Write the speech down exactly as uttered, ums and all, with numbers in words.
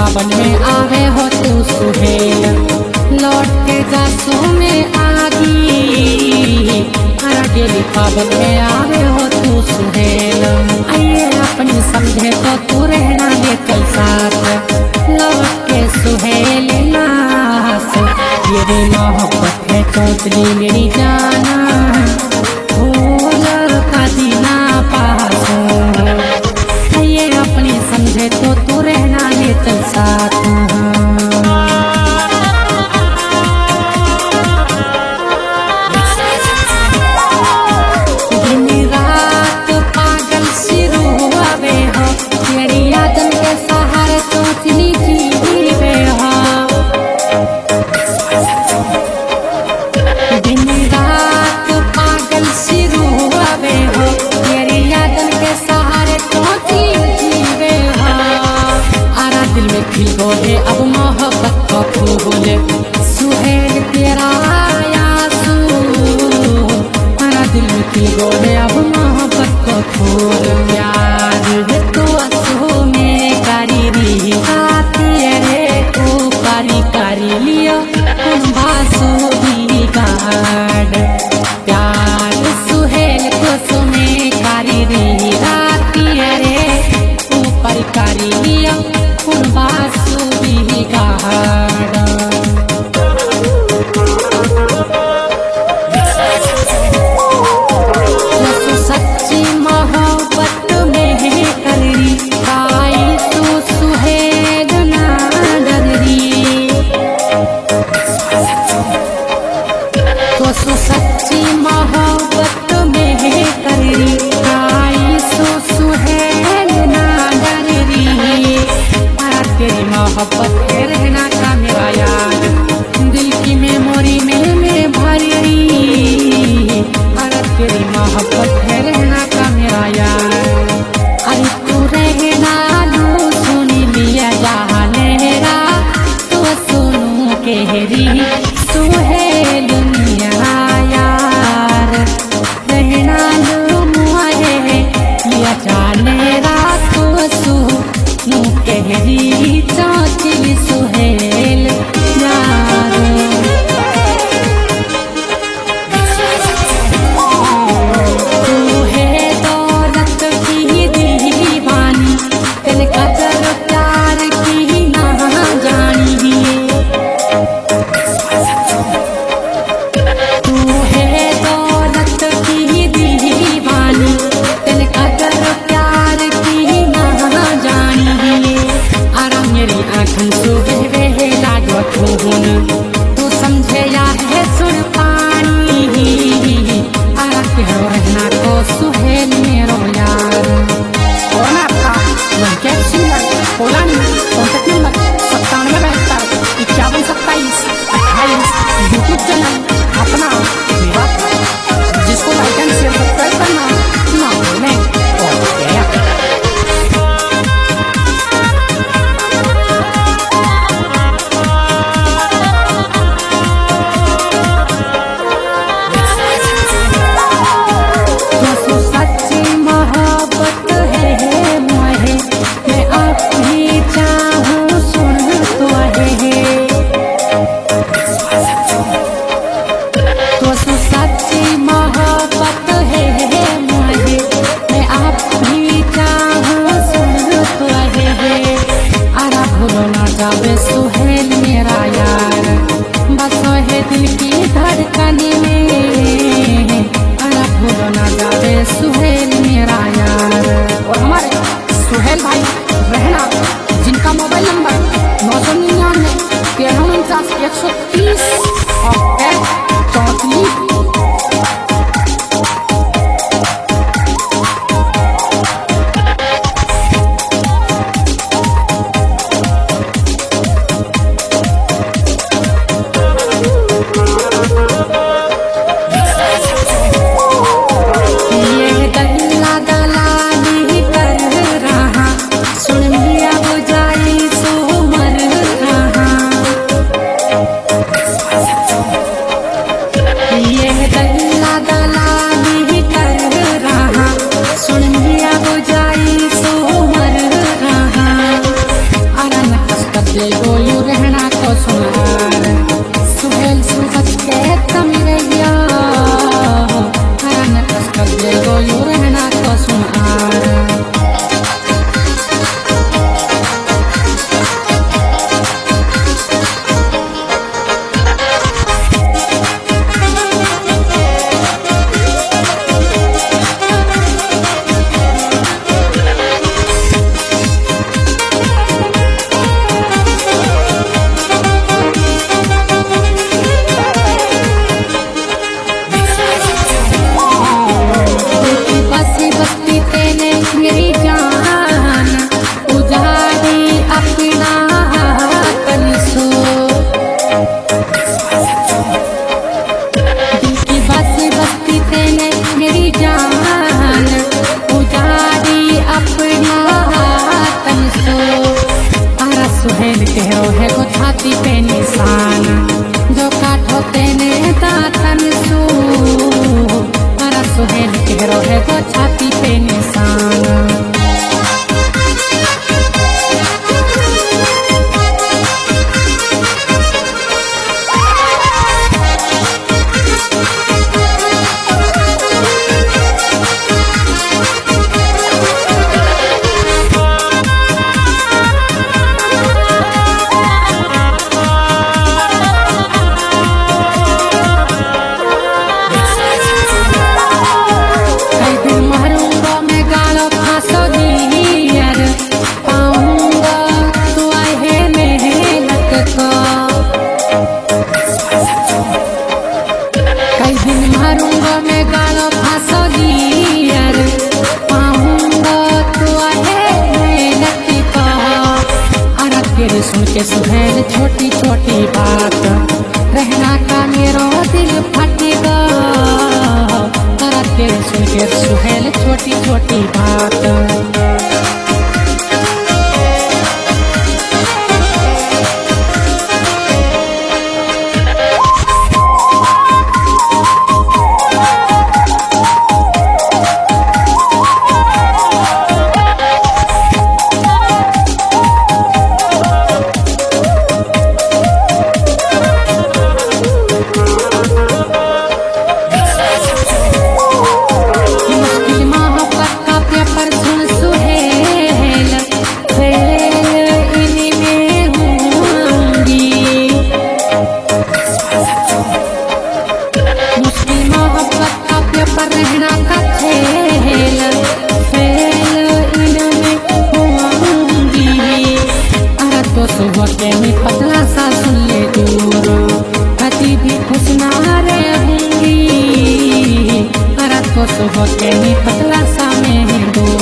फागुन में आवे हो तू सुहेल, लौट के जासू में आगी। अकेली फागुन में आवे हो तू सुहेल, आइए अपनी समझे तो तू रहना लेकर साथ, लौट के सुहेल नास। ये मोहब्बत है चौचली मेरी जाना, भूल का दीना पास। आइए अपनी समझे तो तू रहना लेकर साथ। अब मोहब्बत का फूल सुहेल तेरा आयासू, मेरा दिल की गोले अब मोहब्बत का फूल। प्यार है तो असो में कारी री आती रे को कारी कारी लिया भासो भी गाड़। प्यार सुहेल को सुने कारी री आती रे ऊपर कारी लिया बासु भी गाड़ा। सच्ची मोहब्बत में कररी आई तू सुहेल ना डररी। तो सच्ची मोहब्बत में कररी सुहेल के रहे गो छाती पे निशान। सुन के सुहेल छोटी छोटी बात रहना का मेरा दिल फटेगा। करत के सुन के सुहेल छोटी छोटी बात। पतला सा सुन ले दूर कभी भी खुश ना रहूंगी। अरे तो सुबह के पतला सा मैं दूर